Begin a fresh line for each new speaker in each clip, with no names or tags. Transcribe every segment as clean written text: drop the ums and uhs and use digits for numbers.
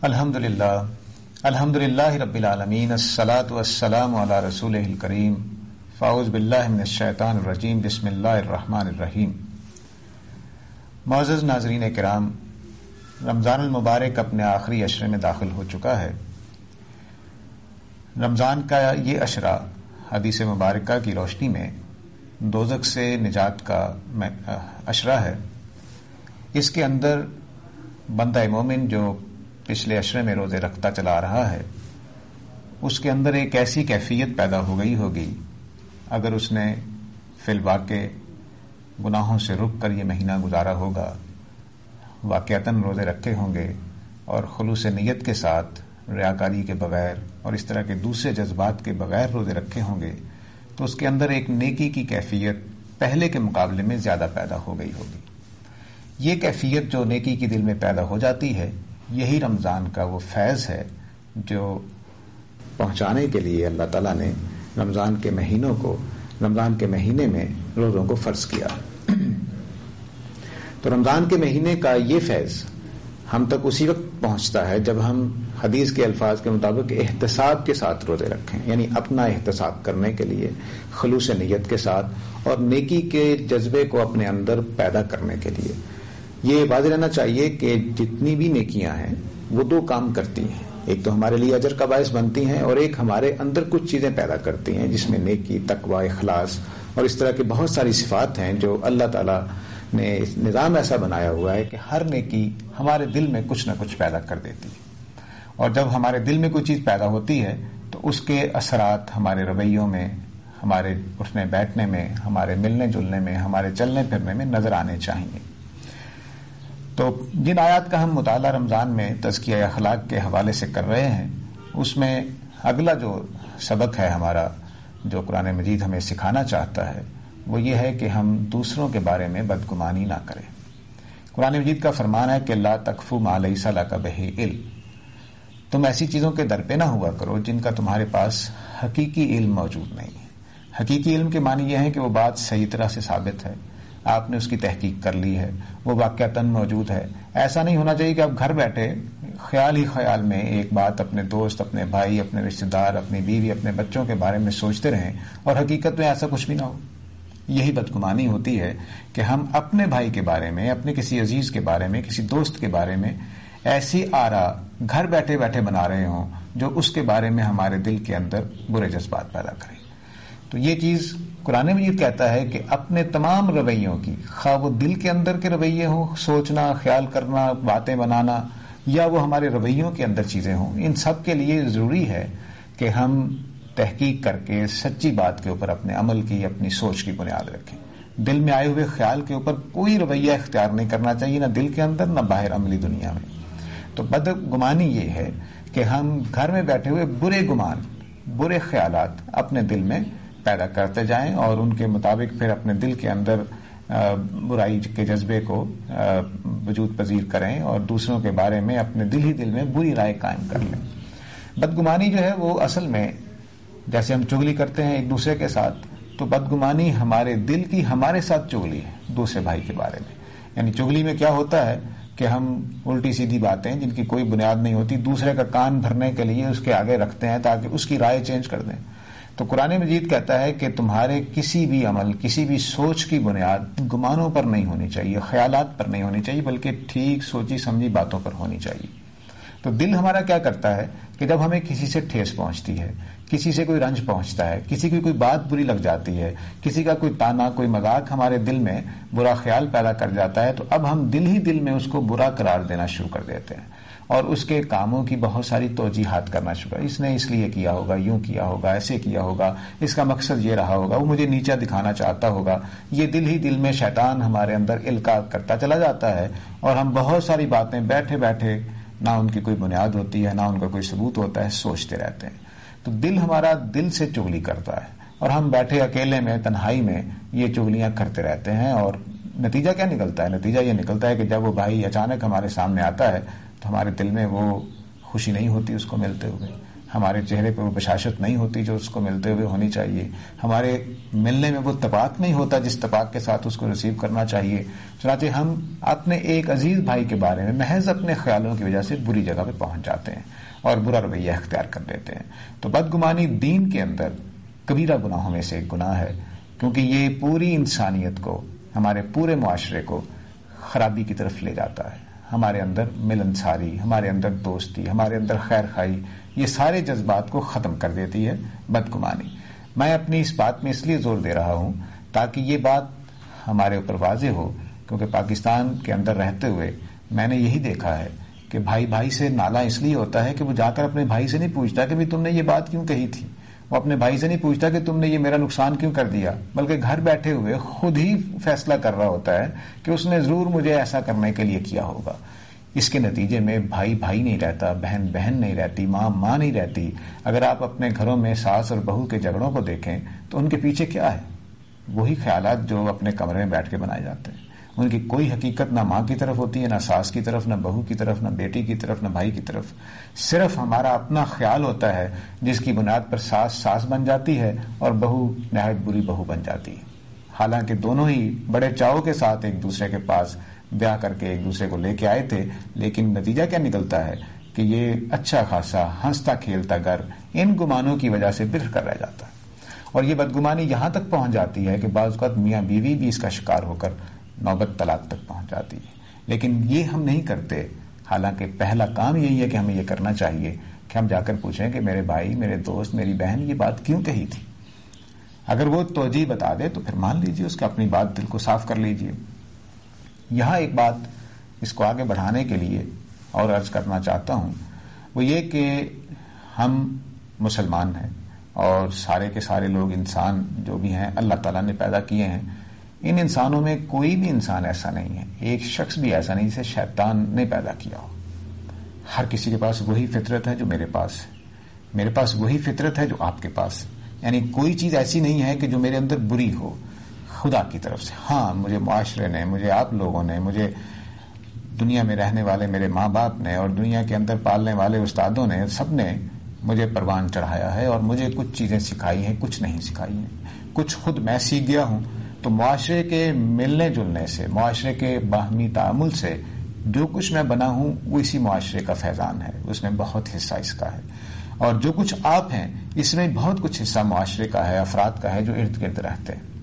الحمدللہ رب العالمین الصلاۃ والسلام علی رسولہ الکریم فاعوذ باللہ من الشیطان الرجیم بسم اللہ الرحمن الرحیم۔ معزز ناظرین کرام، رمضان المبارک اپنے آخری عشرے میں داخل ہو چکا ہے۔ رمضان کا یہ عشرہ حدیث مبارکہ کی روشنی میں دوزخ سے نجات کا عشرہ ہے۔ اس کے اندر بندہ مومن جو پچھلے عشرے میں روزے رکھتا چلا رہا ہے، اس کے اندر ایک ایسی کیفیت پیدا ہو گئی ہوگی اگر اس نے فی الواقع گناہوں سے رک کر یہ مہینہ گزارا ہوگا، واقعتاً روزے رکھے ہوں گے اور خلوص نیت کے ساتھ، ریاکاری کے بغیر اور اس طرح کے دوسرے جذبات کے بغیر روزے رکھے ہوں گے، تو اس کے اندر ایک نیکی کی کیفیت پہلے کے مقابلے میں زیادہ پیدا ہو گئی ہوگی۔ یہ کیفیت جو نیکی کی دل میں پیدا ہو جاتی ہے، یہی رمضان کا وہ فیض ہے جو پہنچانے کے لیے اللہ تعالیٰ نے رمضان کے مہینے میں روزوں کو فرض کیا۔ تو رمضان کے مہینے کا یہ فیض ہم تک اسی وقت پہنچتا ہے جب ہم حدیث کے الفاظ کے مطابق احتساب کے ساتھ روزے رکھیں، یعنی اپنا احتساب کرنے کے لیے خلوص نیت کے ساتھ اور نیکی کے جذبے کو اپنے اندر پیدا کرنے کے لیے۔ یہ واضح رہنا چاہیے کہ جتنی بھی نیکیاں ہیں وہ دو کام کرتی ہیں، ایک تو ہمارے لیے اجر کا باعث بنتی ہیں اور ایک ہمارے اندر کچھ چیزیں پیدا کرتی ہیں، جس میں نیکی، تقوی، اخلاص اور اس طرح کی بہت ساری صفات ہیں جو اللہ تعالیٰ نے نظام ایسا بنایا ہوا ہے کہ ہر نیکی ہمارے دل میں کچھ نہ کچھ پیدا کر دیتی ہے، اور جب ہمارے دل میں کوئی چیز پیدا ہوتی ہے تو اس کے اثرات ہمارے رویوں میں، ہمارے اٹھنے بیٹھنے میں، ہمارے ملنے جلنے میں، ہمارے چلنے پھرنے میں نظر آنے چاہیے۔ تو جن آیات کا ہم مطالعہ رمضان میں تزکیہ اخلاق کے حوالے سے کر رہے ہیں، اس میں اگلا جو سبق ہے ہمارا، جو قرآن مجید ہمیں سکھانا چاہتا ہے، وہ یہ ہے کہ ہم دوسروں کے بارے میں بدگمانی نہ کریں۔ قرآن مجید کا فرمان ہے کہ لا تقف ما لیس لک بہ علم، تم ایسی چیزوں کے در پہ نہ ہوا کرو جن کا تمہارے پاس حقیقی علم موجود نہیں ہے۔ حقیقی علم کے معنی یہ ہے کہ وہ بات صحیح طرح سے ثابت ہے، آپ نے اس کی تحقیق کر لی ہے، وہ واقعتاً موجود ہے۔ ایسا نہیں ہونا چاہیے کہ آپ گھر بیٹھے خیال ہی خیال میں ایک بات اپنے دوست، اپنے بھائی، اپنے رشتہ دار، اپنی بیوی، اپنے بچوں کے بارے میں سوچتے رہیں اور حقیقت میں ایسا کچھ بھی نہ ہو۔ یہی بدگمانی ہوتی ہے کہ ہم اپنے بھائی کے بارے میں، اپنے کسی عزیز کے بارے میں، کسی دوست کے بارے میں ایسی آرا گھر بیٹھے بیٹھے بنا رہے ہوں جو اس کے بارے میں ہمارے دل کے اندر برے جذبات پیدا کریں۔ تو یہ چیز قرآن مجید کہتا ہے کہ اپنے تمام رویوں کی، خواہ وہ دل کے اندر کے رویے ہوں، سوچنا، خیال کرنا، باتیں بنانا، یا وہ ہمارے رویوں کے اندر چیزیں ہوں، ان سب کے لیے ضروری ہے کہ ہم تحقیق کر کے سچی بات کے اوپر اپنے عمل کی، اپنی سوچ کی بنیاد رکھیں۔ دل میں آئے ہوئے خیال کے اوپر کوئی رویہ اختیار نہیں کرنا چاہیے، نہ دل کے اندر نہ باہر عملی دنیا میں۔ تو بدگمانی یہ ہے کہ ہم گھر میں بیٹھے ہوئے برے گمان، برے خیالات اپنے دل میں پیدا کرتے جائیں اور ان کے مطابق پھر اپنے دل کے اندر برائی کے جذبے کو وجود پذیر کریں اور دوسروں کے بارے میں اپنے دل میں بری رائے قائم کر لیں۔ بدگمانی جو ہے وہ اصل میں، جیسے ہم چغلی کرتے ہیں ایک دوسرے کے ساتھ، تو بدگمانی ہمارے دل کی ہمارے ساتھ چغلی ہے دوسرے بھائی کے بارے میں۔ یعنی چغلی میں کیا ہوتا ہے کہ ہم الٹی سیدھی باتیں جن کی کوئی بنیاد نہیں ہوتی دوسرے کا کان بھرنے کے لیے اس کے آگے رکھتے ہیں تاکہ اس کی رائے چینج کر دیں۔ تو قرآن مجید کہتا ہے کہ تمہارے کسی بھی عمل، کسی بھی سوچ کی بنیاد گمانوں پر نہیں ہونی چاہیے، خیالات پر نہیں ہونی چاہیے، بلکہ ٹھیک سوچی سمجھی باتوں پر ہونی چاہیے۔ تو دل ہمارا کیا کرتا ہے کہ جب ہمیں کسی سے ٹھیس پہنچتی ہے، کسی سے کوئی رنج پہنچتا ہے، کسی کی کوئی بات بری لگ جاتی ہے، کسی کا کوئی تانا، کوئی مذاق ہمارے دل میں برا خیال پیدا کر جاتا ہے، تو اب ہم دل ہی دل میں اس کو برا قرار دینا شروع کر دیتے ہیں اور اس کے کاموں کی بہت ساری توجیحات کرنا شروع کر، اس نے اس لیے کیا ہوگا، یوں کیا ہوگا، ایسے کیا ہوگا، اس کا مقصد یہ رہا ہوگا، وہ مجھے نیچا دکھانا چاہتا ہوگا۔ یہ دل ہی دل میں شیطان ہمارے اندر القاء کرتا چلا جاتا ہے اور ہم بہت ساری باتیں بیٹھے بیٹھے، نہ ان کی کوئی بنیاد ہوتی ہے، نہ ان کا کوئی ثبوت ہوتا ہے، سوچتے رہتے ہیں۔ تو دل ہمارا دل سے چغلی کرتا ہے اور ہم بیٹھے اکیلے میں، تنہائی میں یہ چغلیاں کرتے رہتے ہیں، اور نتیجہ کیا نکلتا ہے؟ نتیجہ یہ نکلتا ہے کہ جب وہ بھائی اچانک ہمارے سامنے آتا ہے تو ہمارے دل میں وہ خوشی نہیں ہوتی اس کو ملتے ہوئے، ہمارے چہرے پہ وہ بشاشت نہیں ہوتی جو اس کو ملتے ہوئے ہونی چاہیے، ہمارے ملنے میں وہ اتفاق نہیں ہوتا جس اتفاق کے ساتھ اس کو ریسیو کرنا چاہیے. چنانچہ ہم اپنے ایک عزیز بھائی کے بارے میں محض اپنے خیالوں کی وجہ سے بری جگہ پہ پہنچ جاتے ہیں اور برا رویہ اختیار کر لیتے ہیں. تو بدگمانی دین کے اندر کبیرہ گناہوں میں سے ایک گناہ ہے، کیونکہ یہ پوری انسانیت کو، ہمارے پورے معاشرے کو خرابی کی طرف لے جاتا ہے. ہمارے اندر ملنساری، ہمارے اندر دوستی، ہمارے اندر خیر خواہی، یہ سارے جذبات کو ختم کر دیتی ہے بدگمانی. میں اپنی اس بات میں اس لیے زور دے رہا ہوں تاکہ یہ بات ہمارے اوپر واضح ہو، کیونکہ پاکستان کے اندر رہتے ہوئے میں نے یہی دیکھا ہے کہ بھائی بھائی سے نالا اس لیے ہوتا ہے کہ وہ جا کر اپنے بھائی سے نہیں پوچھتا کہ تم نے یہ بات کیوں کہی تھی، وہ اپنے بھائی سے نہیں پوچھتا کہ تم نے یہ میرا نقصان کیوں کر دیا، بلکہ گھر بیٹھے ہوئے خود ہی فیصلہ کر رہا ہوتا ہے کہ اس نے ضرور مجھے ایسا کرنے کے لیے کیا ہوگا. اس کے نتیجے میں بھائی بھائی نہیں رہتا، بہن بہن نہیں رہتی، ماں ماں نہیں رہتی. اگر آپ اپنے گھروں میں ساس اور بہو کے جھگڑوں کو دیکھیں تو ان کے پیچھے کیا ہے؟ وہی خیالات جو اپنے کمرے میں بیٹھ کے بنائے جاتے ہیں. ان کی کوئی حقیقت نہ ماں کی طرف ہوتی ہے، نہ ساس کی طرف، نہ بہو کی طرف، نہ بیٹی کی طرف، نہ بھائی کی طرف. صرف ہمارا اپنا خیال ہوتا ہے جس کی بنیاد پر ساس ساس بن جاتی ہے اور بہو نہایت بری بہو بن جاتی ہے. حالانکہ دونوں ہی بڑے چاؤ کے ساتھ ایک دوسرے کے پاس بیاہ کر کے ایک دوسرے کو لے کے آئے تھے، لیکن نتیجہ کیا نکلتا ہے کہ یہ اچھا خاصا ہنستا کھیلتا گھر ان گمانوں کی وجہ سے بکھر کر رہ جاتا ہے. اور یہ بدگمانی یہاں تک پہنچ جاتی ہے کہ بعض اوقات میاں بیوی بھی اس کا شکار ہو کر نوبت طلاق تک پہنچ جاتی ہے. لیکن یہ ہم نہیں کرتے، حالانکہ پہلا کام یہی ہے کہ ہمیں یہ کرنا چاہیے کہ ہم جا کر پوچھیں کہ میرے بھائی، میرے دوست، میری بہن یہ بات کیوں کہی تھی. اگر وہ توجیہ بتا دے تو پھر مان لیجیے اس کا، اپنی بات دل کو صاف کر لیجیے. یہاں ایک بات اس کو آگے بڑھانے کے لیے اور عرض کرنا چاہتا ہوں، وہ یہ کہ ہم مسلمان ہیں اور سارے کے سارے لوگ انسان جو بھی ہیں اللہ تعالیٰ نے پیدا کیے ہیں. ان انسانوں میں کوئی بھی انسان ایسا نہیں ہے، ایک شخص بھی ایسا نہیں جسے شیطان نے پیدا کیا ہو. ہر کسی کے پاس وہی فطرت ہے جو میرے پاس ہے، میرے پاس وہی فطرت ہے جو آپ کے پاس ہے. یعنی کوئی چیز ایسی نہیں ہے کہ جو میرے اندر بری ہو خدا کی طرف سے. ہاں، مجھے معاشرے نے، مجھے آپ لوگوں نے، مجھے دنیا میں رہنے والے میرے ماں باپ نے اور دنیا کے اندر پالنے والے استادوں نے، سب نے مجھے پروان چڑھایا ہے اور مجھے کچھ چیزیں سکھائی ہیں، کچھ نہیں سکھائی ہیں. کچھ خود میں سیکھ گیا ہوں. تو معاشرے کے ملنے جلنے سے، معاشرے کے باہمی تعامل سے جو کچھ میں بنا ہوں وہ اسی معاشرے کا فیضان ہے، اس میں بہت حصہ اس کا ہے. اور جو کچھ آپ ہیں اس میں بہت کچھ حصہ معاشرے کا ہے، افراد کا ہے جو ارد گرد رہتے ہیں.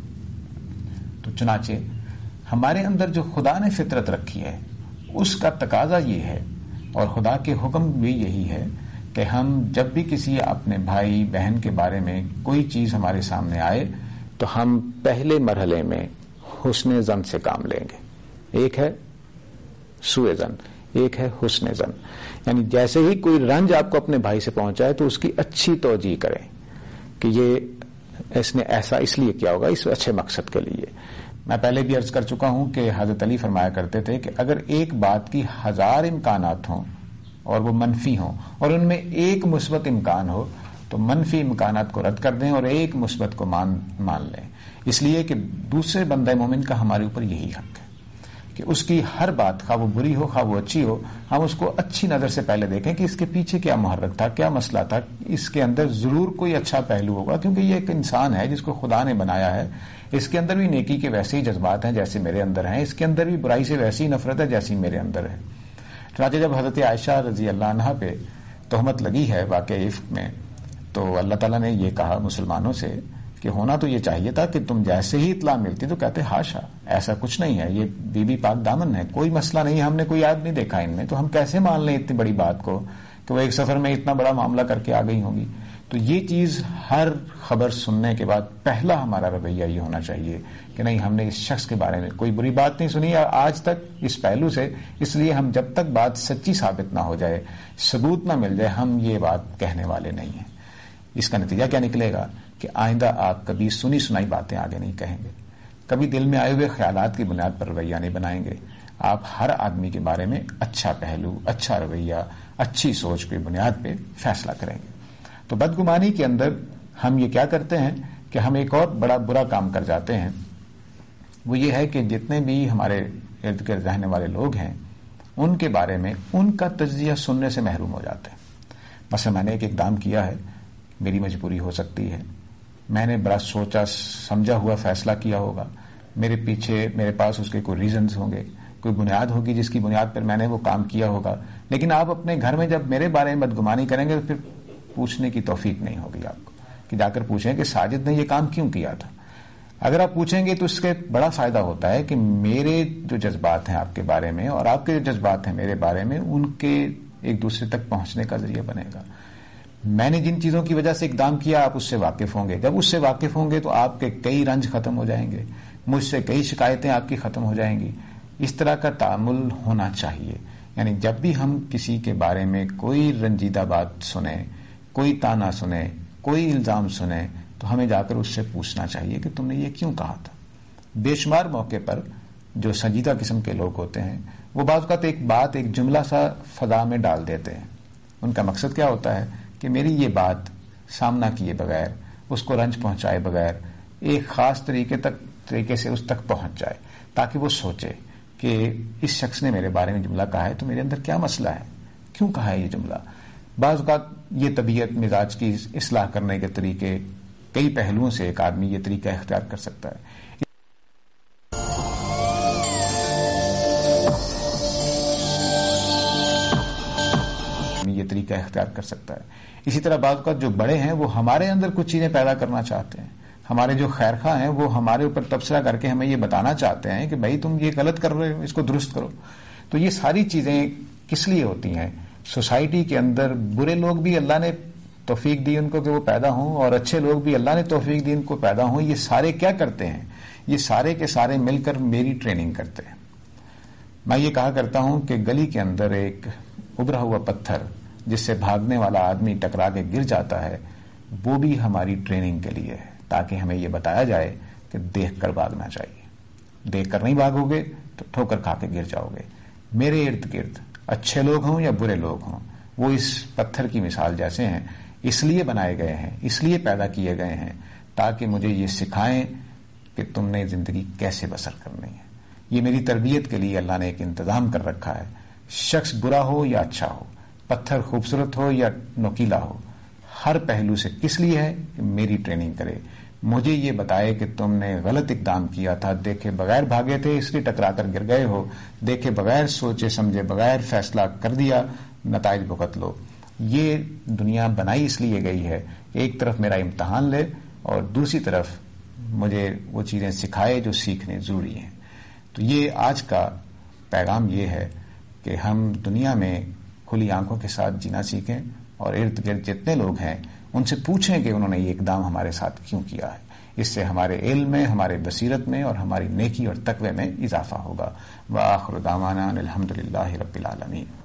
تو چنانچہ ہمارے اندر جو خدا نے فطرت رکھی ہے اس کا تقاضا یہ ہے، اور خدا کے حکم بھی یہی ہے کہ ہم جب بھی کسی اپنے بھائی بہن کے بارے میں کوئی چیز ہمارے سامنے آئے تو ہم پہلے مرحلے میں حسن ظن سے کام لیں گے. ایک ہے سوء ظن، ایک ہے حسن ظن. یعنی جیسے ہی کوئی رنج آپ کو اپنے بھائی سے پہنچائے تو اس کی اچھی توجیہ کریں کہ یہ اس نے ایسا اس لیے کیا ہوگا، اس اچھے مقصد کے لیے. میں پہلے بھی عرض کر چکا ہوں کہ حضرت علی فرمایا کرتے تھے کہ اگر ایک بات کی 1000 امکانات ہوں اور وہ منفی ہوں اور ان میں ایک مثبت امکان ہو تو منفی امکانات کو رد کر دیں اور ایک مثبت کو مان لیں. اس لیے کہ دوسرے بندہ مومن کا ہمارے اوپر یہی حق ہے کہ اس کی ہر بات، خواہ وہ بری ہو خواہ وہ اچھی ہو، ہم اس کو اچھی نظر سے پہلے دیکھیں کہ اس کے پیچھے کیا محرک تھا، کیا مسئلہ تھا. اس کے اندر ضرور کوئی اچھا پہلو ہوگا، کیونکہ یہ ایک انسان ہے جس کو خدا نے بنایا ہے. اس کے اندر بھی نیکی کے ویسے ہی جذبات ہیں جیسے میرے اندر ہیں، اس کے اندر بھی برائی سے ویسی ہی نفرت ہے جیسی میرے اندر ہے. چنانچہ جب حضرت عائشہ رضی اللہ عنہا پہ تہمت لگی ہے واقعہ عفق میں، تو اللہ تعالیٰ نے یہ کہا مسلمانوں سے کہ ہونا تو یہ چاہیے تھا کہ تم جیسے ہی اطلاع ملتی تو کہتے ہاشا، ایسا کچھ نہیں ہے، یہ بی بی پاک دامن ہے، کوئی مسئلہ نہیں، ہم نے کوئی عیب نہیں دیکھا ان میں، تو ہم کیسے مان لیں اتنی بڑی بات کو کہ وہ ایک سفر میں اتنا بڑا معاملہ کر کے آ گئی ہوں گی. تو یہ چیز ہر خبر سننے کے بعد پہلا ہمارا رویہ یہ ہونا چاہیے کہ نہیں، ہم نے اس شخص کے بارے میں کوئی بری بات نہیں سنی آج تک اس پہلو سے. اس لیے ہم جب تک بات سچی ثابت نہ ہو جائے، ثبوت نہ مل جائے، ہم یہ بات کہنے والے نہیں ہیں. اس کا نتیجہ کیا نکلے گا کہ آئندہ آپ کبھی سنی سنائی باتیں آگے نہیں کہیں گے، کبھی دل میں آئے ہوئے خیالات کی بنیاد پر رویہ نہیں بنائیں گے. آپ ہر آدمی کے بارے میں اچھا پہلو، اچھا رویہ، اچھی سوچ کی بنیاد پہ فیصلہ کریں گے. تو بدگمانی کے اندر ہم یہ کیا کرتے ہیں کہ ہم ایک اور بڑا برا کام کر جاتے ہیں. وہ یہ ہے کہ جتنے بھی ہمارے ارد گرد رہنے والے لوگ ہیں ان کے بارے میں ان کا تجزیہ سننے سے محروم ہو جاتے ہیں. مثلا میں نے ایک اقدام کیا ہے، میری مجبوری ہو سکتی ہے، میں نے بڑا سوچا سمجھا ہوا فیصلہ کیا ہوگا، میرے پاس اس کے کوئی ریزنز ہوں گے، کوئی بنیاد ہوگی جس کی بنیاد پر میں نے وہ کام کیا ہوگا، لیکن آپ اپنے گھر میں جب میرے بارے میں بدگمانی کریں گے تو پھر پوچھنے کی توفیق نہیں ہوگی آپ کو کہ جا کر پوچھیں کہ ساجد نے یہ کام کیوں کیا تھا۔ اگر آپ پوچھیں گے تو اس کے بڑا فائدہ ہوتا ہے کہ میرے جو جذبات ہیں آپ کے بارے میں اور آپ کے جو جذبات ہیں میرے بارے میں، ان کے ایک دوسرے تک پہنچنے کا ذریعہ بنے گا۔ میں نے جن چیزوں کی وجہ سے اقدام کیا آپ اس سے واقف ہوں گے، جب اس سے واقف ہوں گے تو آپ کے کئی رنج ختم ہو جائیں گے، مجھ سے کئی شکایتیں آپ کی ختم ہو جائیں گی۔ اس طرح کا تعامل ہونا چاہیے، یعنی جب بھی ہم کسی کے بارے میں کوئی رنجیدہ بات سنیں، کوئی تانا سنیں، کوئی الزام سنیں، تو ہمیں جا کر اس سے پوچھنا چاہیے کہ تم نے یہ کیوں کہا تھا۔ بے شمار موقع پر جو سنجیدہ قسم کے لوگ ہوتے ہیں وہ بعض اوقات ایک جملہ سا فضا میں ڈال دیتے ہیں، ان کا مقصد کیا ہوتا ہے کہ میری یہ بات سامنا کیے بغیر، اس کو رنج پہنچائے بغیر ایک خاص طریقے سے اس تک پہنچ جائے، تاکہ وہ سوچے کہ اس شخص نے میرے بارے میں جملہ کہا ہے تو میرے اندر کیا مسئلہ ہے، کیوں کہا ہے یہ جملہ۔ بعض اوقات یہ طبیعت مزاج کی اصلاح کرنے کے طریقے کئی پہلوؤں سے ایک آدمی یہ طریقہ اختیار کر سکتا ہے۔ اسی طرح بعض اوقات جو بڑے ہیں وہ ہمارے اندر کچھ چیزیں پیدا کرنا چاہتے ہیں، ہمارے جو خیر خواہ ہیں وہ ہمارے اوپر تبصرہ کر کے ہمیں یہ بتانا چاہتے ہیں کہ بھائی تم یہ غلط کر رہے ہو، اس کو درست کرو۔ تو یہ ساری چیزیں کس لیے ہوتی ہیں؟ سوسائٹی کے اندر برے لوگ بھی اللہ نے توفیق دی ان کو کہ وہ پیدا ہوں، اور اچھے لوگ بھی اللہ نے توفیق دی ان کو پیدا ہوں۔ یہ سارے کیا کرتے ہیں؟ یہ سارے کے سارے مل کر میری ٹریننگ کرتے ہیں۔ میں یہ کہا کرتا ہوں کہ گلی کے اندر ایک ابھرا ہوا پتھر جس سے بھاگنے والا آدمی ٹکرا کے گر جاتا ہے، وہ بھی ہماری ٹریننگ کے لیے ہے، تاکہ ہمیں یہ بتایا جائے کہ دیکھ کر بھاگنا چاہیے، دیکھ کر نہیں بھاگو گے تو ٹھوکر کھا کے گر جاؤ گے۔ میرے ارد گرد اچھے لوگ ہوں یا برے لوگ ہوں، وہ اس پتھر کی مثال جیسے ہیں، اس لیے بنائے گئے ہیں، اس لیے پیدا کیے گئے ہیں تاکہ مجھے یہ سکھائیں کہ تم نے زندگی کیسے بسر کرنی ہے۔ یہ میری تربیت کے لیے اللہ نے ایک انتظام کر رکھا ہے۔ شخص برا ہو یا اچھا ہو، پتھر خوبصورت ہو یا نوکیلا ہو، ہر پہلو سے کس لیے ہے کہ میری ٹریننگ کرے، مجھے یہ بتائے کہ تم نے غلط اقدام کیا تھا، دیکھے بغیر بھاگے تھے اس لیے ٹکرا کر گر گئے ہو، دیکھے بغیر سوچے سمجھے بغیر فیصلہ کر دیا، نتائج بھگت لو۔ یہ دنیا بنائی اس لیے گئی ہے کہ ایک طرف میرا امتحان لے اور دوسری طرف مجھے وہ چیزیں سکھائے جو سیکھنے ضروری ہیں۔ تو یہ آج کا پیغام یہ ہے کہ ہم دنیا میں کھلی آنکھوں کے ساتھ جینا سیکھیں، اور ارد گرد جتنے لوگ ہیں ان سے پوچھیں کہ انہوں نے یہ اقدام ہمارے ساتھ کیوں کیا ہے۔ اس سے ہمارے علم میں، ہمارے بصیرت میں اور ہماری نیکی اور تقوی میں اضافہ ہوگا۔ وآخر دعوانا الحمدللہ رب العالمین۔